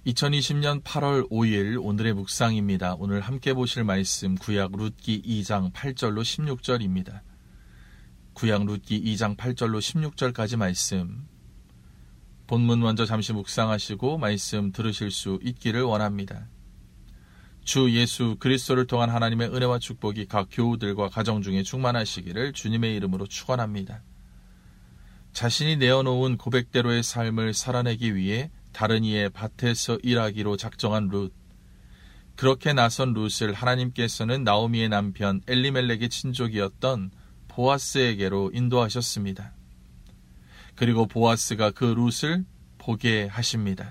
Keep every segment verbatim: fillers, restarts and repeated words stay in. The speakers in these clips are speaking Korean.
이천이십년 팔월 오일 오늘의 묵상입니다. 오늘 함께 보실 말씀 구약 룻기 이장 팔절로 십육절입니다. 구약 룻기 이장 팔절로 십육절까지 말씀. 본문 먼저 잠시 묵상하시고 말씀 들으실 수 있기를 원합니다. 주 예수 그리스도를 통한 하나님의 은혜와 축복이 각 교우들과 가정 중에 충만하시기를 주님의 이름으로 축원합니다. 자신이 내어놓은 고백대로의 삶을 살아내기 위해 다른 이의 밭에서 일하기로 작정한 룻. 그렇게 나선 룻을 하나님께서는 나오미의 남편 엘리멜렉의 친족이었던 보아스에게로 인도하셨습니다. 그리고 보아스가 그 룻을 보게 하십니다.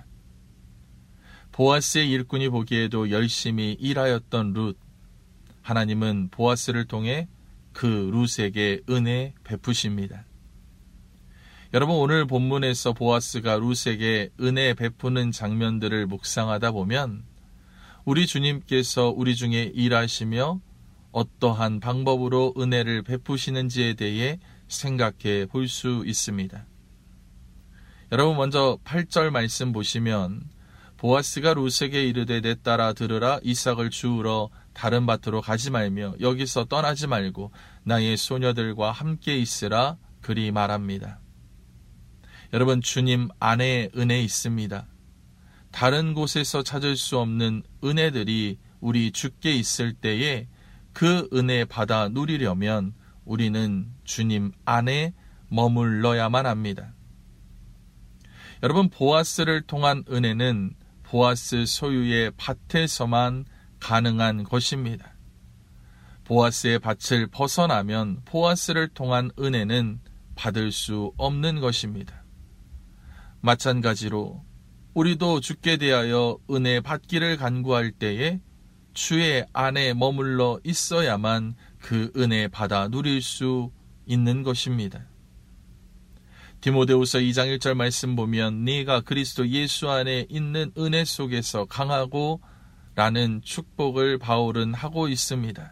보아스의 일꾼이 보기에도 열심히 일하였던 룻. 하나님은 보아스를 통해 그 룻에게 은혜 베푸십니다. 여러분, 오늘 본문에서 보아스가 룻에게 은혜 베푸는 장면들을 묵상하다 보면 우리 주님께서 우리 중에 일하시며 어떠한 방법으로 은혜를 베푸시는지에 대해 생각해 볼 수 있습니다. 여러분, 먼저 팔절 말씀 보시면 보아스가 룻에게 이르되 내 딸아 들으라, 이삭을 주우러 다른 밭으로 가지 말며 여기서 떠나지 말고 나의 소녀들과 함께 있으라 그리 말합니다. 여러분, 주님 안에 은혜 있습니다. 다른 곳에서 찾을 수 없는 은혜들이 우리 주께 있을 때에 그 은혜 받아 누리려면 우리는 주님 안에 머물러야만 합니다. 여러분, 보아스를 통한 은혜는 보아스 소유의 밭에서만 가능한 것입니다. 보아스의 밭을 벗어나면 보아스를 통한 은혜는 받을 수 없는 것입니다. 마찬가지로 우리도 주께 대하여 은혜 받기를 간구할 때에 주의 안에 머물러 있어야만 그 은혜 받아 누릴 수 있는 것입니다. 디모데후서 이장 일절 말씀 보면 네가 그리스도 예수 안에 있는 은혜 속에서 강하고 라는 축복을 바울은 하고 있습니다.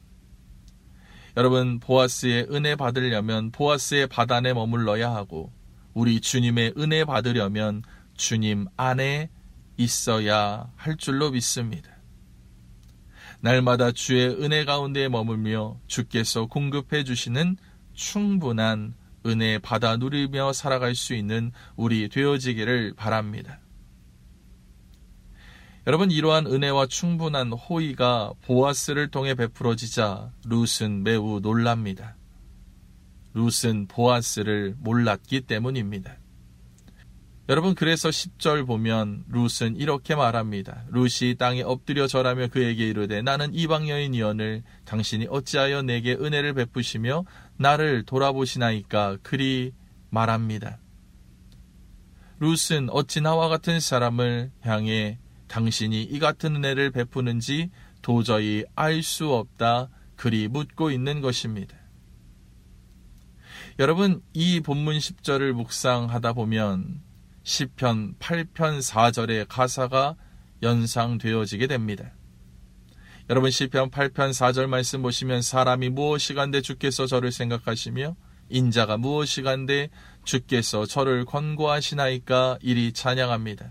여러분, 보아스의 은혜 받으려면 보아스의 밭 안에 머물러야 하고 우리 주님의 은혜 받으려면 주님 안에 있어야 할 줄로 믿습니다. 날마다 주의 은혜 가운데 머물며 주께서 공급해 주시는 충분한 은혜 받아 누리며 살아갈 수 있는 우리 되어지기를 바랍니다. 여러분, 이러한 은혜와 충분한 호의가 보아스를 통해 베풀어지자 룻은 매우 놀랍니다. 룻은 보아스를 몰랐기 때문입니다. 여러분, 그래서 십절 보면 룻은 이렇게 말합니다. 룻이 땅에 엎드려 절하며 그에게 이르되 나는 이방 여인이오늘 당신이 어찌하여 내게 은혜를 베푸시며 나를 돌아보시나이까 그리 말합니다. 룻은 어찌 나와 같은 사람을 향해 당신이 이 같은 은혜를 베푸는지 도저히 알 수 없다 그리 묻고 있는 것입니다. 여러분, 이 본문 십절을 묵상하다 보면 시편 팔편 사절의 가사가 연상되어지게 됩니다. 여러분, 시편 팔편 사절 말씀 보시면 사람이 무엇이간데 주께서 저를 생각하시며 인자가 무엇이간데 주께서 저를 권고하시나이까 이리 찬양합니다.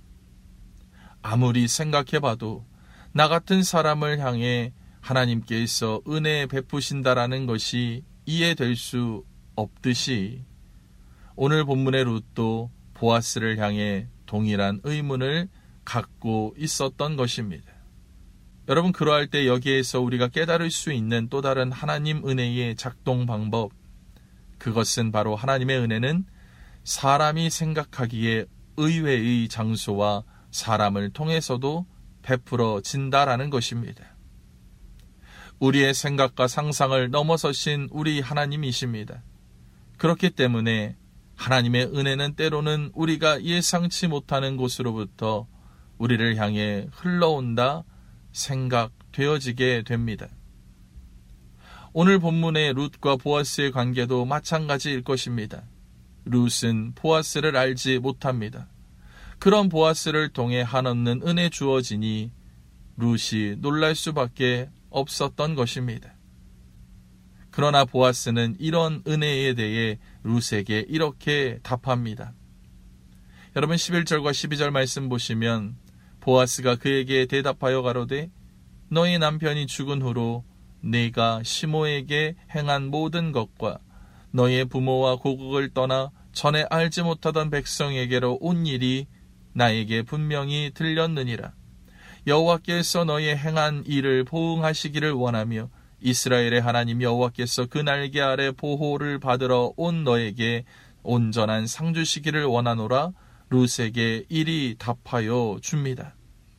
아무리 생각해봐도 나 같은 사람을 향해 하나님께서 은혜 베푸신다라는 것이 이해될 수 없듯이 오늘 본문의 룻도 보아스를 향해 동일한 의문을 갖고 있었던 것입니다. 여러분, 그러할 때 여기에서 우리가 깨달을 수 있는 또 다른 하나님 은혜의 작동 방법, 그것은 바로 하나님의 은혜는 사람이 생각하기에 의외의 장소와 사람을 통해서도 베풀어진다라는 것입니다. 우리의 생각과 상상을 넘어서신 우리 하나님이십니다. 그렇기 때문에 하나님의 은혜는 때로는 우리가 예상치 못하는 곳으로부터 우리를 향해 흘러온다 생각되어지게 됩니다. 오늘 본문의 룻과 보아스의 관계도 마찬가지일 것입니다. 룻은 보아스를 알지 못합니다. 그런 보아스를 통해 한없는 은혜 주어지니 룻이 놀랄 수밖에 없었던 것입니다. 그러나 보아스는 이런 은혜에 대해 룻에게 이렇게 답합니다. 여러분 십일 절과 십이 절 말씀 보시면 보아스가 그에게 대답하여 가로되 너희 남편이 죽은 후로 네가 시모에게 행한 모든 것과 너희의 부모와 고국을 떠나 전에 알지 못하던 백성에게로 온 일이 나에게 분명히 들렸느니라. 여호와께서 너희의 행한 일을 보응하시기를 원하며 이스라엘의 하나님 여호와께서 그 날개 아래 보호를 받으러 온 너에게 온전한 상 주시기를 원하노라. 룻에게 이리 답하여 줍니다.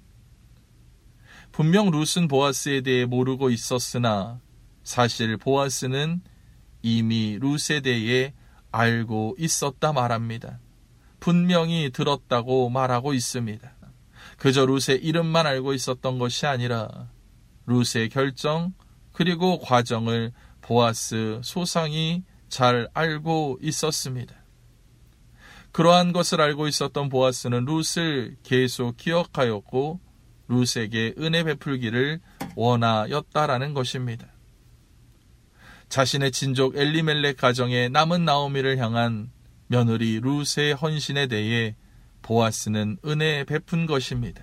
분명 룻은 보아스에 대해 모르고 있었으나 사실 보아스는 이미 룻에 대해 알고 있었다 말합니다. 분명히 들었다고 말하고 있습니다. 그저 룻의 이름만 알고 있었던 것이 아니라 룻의 결정 그리고 과정을 보아스 소상히 잘 알고 있었습니다. 그러한 것을 알고 있었던 보아스는 룻을 계속 기억하였고 룻에게 은혜 베풀기를 원하였다라는 것입니다. 자신의 친족 엘리멜렉 가정의 남은 나오미를 향한 며느리 룻의 헌신에 대해 보아스는 은혜 베푼 것입니다.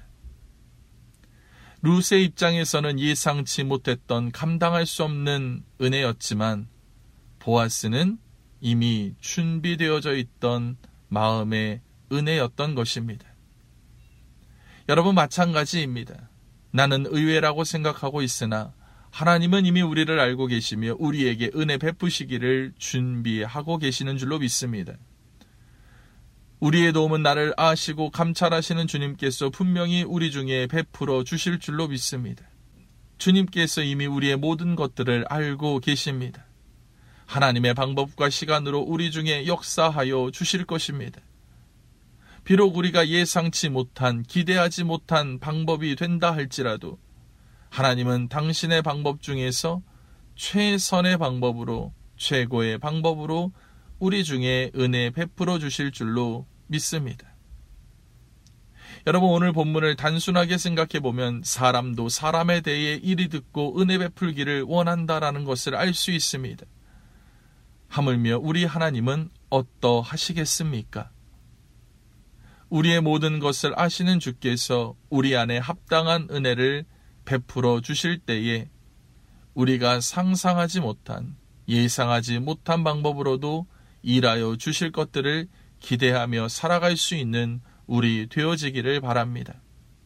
룻의 입장에서는 예상치 못했던 감당할 수 없는 은혜였지만 보아스는 이미 준비되어져 있던 마음의 은혜였던 것입니다. 여러분 마찬가지입니다. 나는 의외라고 생각하고 있으나 하나님은 이미 우리를 알고 계시며 우리에게 은혜 베푸시기를 준비하고 계시는 줄로 믿습니다. 우리의 도움은 나를 아시고 감찰하시는 주님께서 분명히 우리 중에 베풀어 주실 줄로 믿습니다. 주님께서 이미 우리의 모든 것들을 알고 계십니다. 하나님의 방법과 시간으로 우리 중에 역사하여 주실 것입니다. 비록 우리가 예상치 못한, 기대하지 못한 방법이 된다 할지라도 하나님은 당신의 방법 중에서 최선의 방법으로, 최고의 방법으로 우리 중에 은혜 베풀어 주실 줄로 믿습니다. 여러분 오늘 본문을 단순하게 생각해 보면 사람도 사람에 대해 이리 듣고 은혜 베풀기를 원한다라는 것을 알 수 있습니다. 하물며 우리 하나님은 어떠하시겠습니까? 우리의 모든 것을 아시는 주께서 우리 안에 합당한 은혜를 베풀어 주실 때에 우리가 상상하지 못한, 예상하지 못한 방법으로도 일하여 주실 것들을 기대하며 살아갈 수 있는 우리 되어지기를 바랍니다.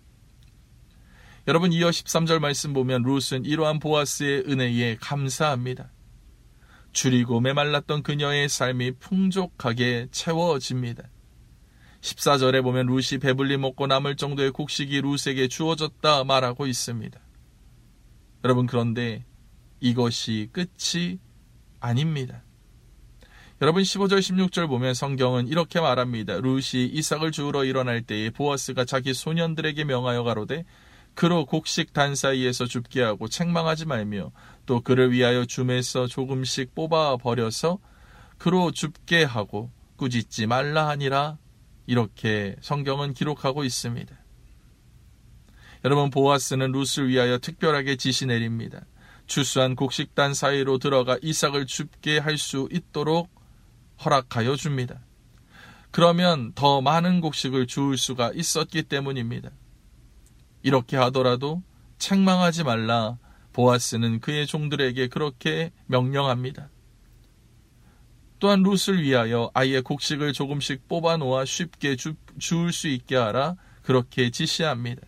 여러분 이어 십삼 절 말씀 보면 룻은 이러한 보아스의 은혜에 감사합니다. 줄이고 메말랐던 그녀의 삶이 풍족하게 채워집니다. 십사 절에 보면 룻이 배불리 먹고 남을 정도의 곡식이 룻에게 주어졌다 말하고 있습니다. 여러분 그런데 이것이 끝이 아닙니다. 여러분 십오 절 십육 절 보면 성경은 이렇게 말합니다. 룻이 이삭을 주우러 일어날 때에 보아스가 자기 소년들에게 명하여 가로되 그로 곡식 단 사이에서 줍게 하고 책망하지 말며 또 그를 위하여 줌에서 조금씩 뽑아 버려서 그로 줍게 하고 꾸짖지 말라 하니라. 이렇게 성경은 기록하고 있습니다. 여러분 보아스는 룻을 위하여 특별하게 지시 내립니다. 추수한 곡식단 사이로 들어가 이삭을 줍게 할 수 있도록 허락하여 줍니다. 그러면 더 많은 곡식을 주울 수가 있었기 때문입니다. 이렇게 하더라도 책망하지 말라. 보아스는 그의 종들에게 그렇게 명령합니다. 또한 룻을 위하여 아예 곡식을 조금씩 뽑아 놓아 쉽게 주, 주울 수 있게 하라. 그렇게 지시합니다.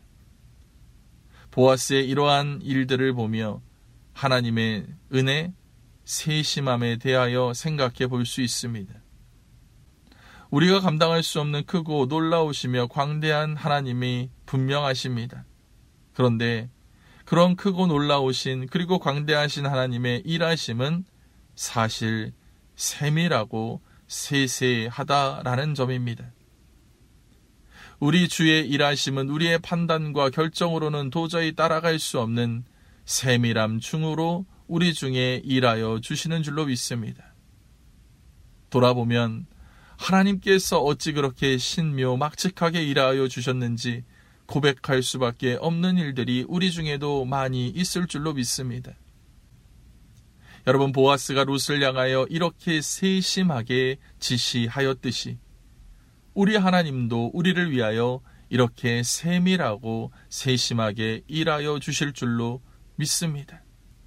보아스의 이러한 일들을 보며 하나님의 은혜, 세심함에 대하여 생각해 볼 수 있습니다. 우리가 감당할 수 없는 크고 놀라우시며 광대한 하나님이 분명하십니다. 그런데 그런 크고 놀라우신 그리고 광대하신 하나님의 일하심은 사실 세밀하고 세세하다라는 점입니다. 우리 주의 일하심은 우리의 판단과 결정으로는 도저히 따라갈 수 없는 세밀함 중으로 우리 중에 일하여 주시는 줄로 믿습니다. 돌아보면 하나님께서 어찌 그렇게 신묘막측하게 일하여 주셨는지 고백할 수밖에 없는 일들이 우리 중에도 많이 있을 줄로 믿습니다. 여러분 보아스가 룻을 향하여 이렇게 세심하게 지시하였듯이 우리 하나님도 우리를 위하여 이렇게 세밀하고 세심하게 일하여 주실 줄로 믿습니다.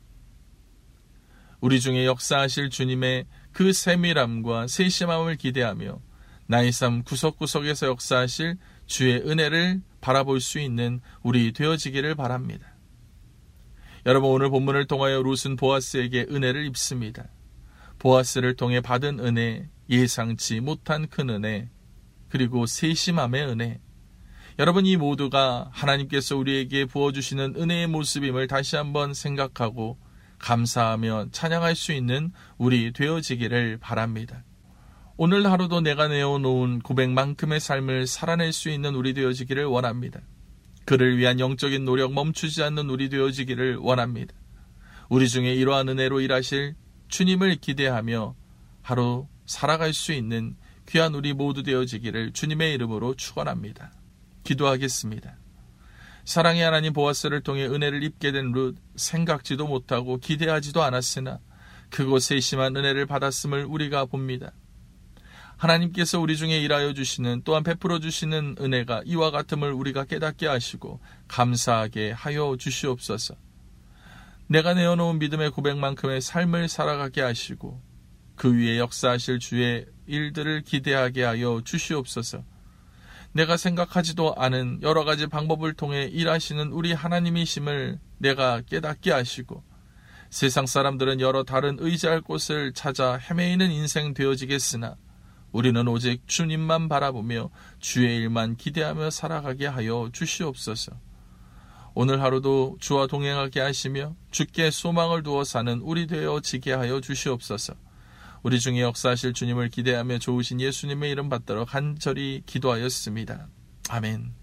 우리 중에 역사하실 주님의 그 세밀함과 세심함을 기대하며 나의 삶 구석구석에서 역사하실 주의 은혜를 바라볼 수 있는 우리 되어지기를 바랍니다. 여러분, 오늘 본문을 통하여 룻은 보아스에게 은혜를 입습니다. 보아스를 통해 받은 은혜, 예상치 못한 큰 은혜, 그리고 세심함의 은혜, 여러분, 이 모두가 하나님께서 우리에게 부어주시는 은혜의 모습임을 다시 한번 생각하고 감사하며 찬양할 수 있는 우리 되어지기를 바랍니다. 오늘 하루도 내가 내어놓은 고백만큼의 삶을 살아낼 수 있는 우리 되어지기를 원합니다. 그를 위한 영적인 노력 멈추지 않는 우리 되어지기를 원합니다. 우리 중에 이러한 은혜로 일하실 주님을 기대하며 하루 살아갈 수 있는 귀한 우리 모두 되어지기를 주님의 이름으로 축원합니다. 기도하겠습니다. 사랑의 하나님, 보아스를 통해 은혜를 입게 된 룻, 생각지도 못하고 기대하지도 않았으나 크고 세심한 은혜를 받았음을 우리가 봅니다. 하나님께서 우리 중에 일하여 주시는, 또한 베풀어 주시는 은혜가 이와 같음을 우리가 깨닫게 하시고 감사하게 하여 주시옵소서. 내가 내어놓은 믿음의 고백만큼의 삶을 살아가게 하시고 그 위에 역사하실 주의 일들을 기대하게 하여 주시옵소서. 내가 생각하지도 않은 여러 가지 방법을 통해 일하시는 우리 하나님이심을 내가 깨닫게 하시고 세상 사람들은 여러 다른 의지할 곳을 찾아 헤매이는 인생 되어지겠으나 우리는 오직 주님만 바라보며 주의 일만 기대하며 살아가게 하여 주시옵소서. 오늘 하루도 주와 동행하게 하시며 주께 소망을 두어 사는 우리 되어지게 하여 주시옵소서. 우리 중에 역사하실 주님을 기대하며 좋으신 예수님의 이름 받들어 간절히 기도하였습니다. 아멘.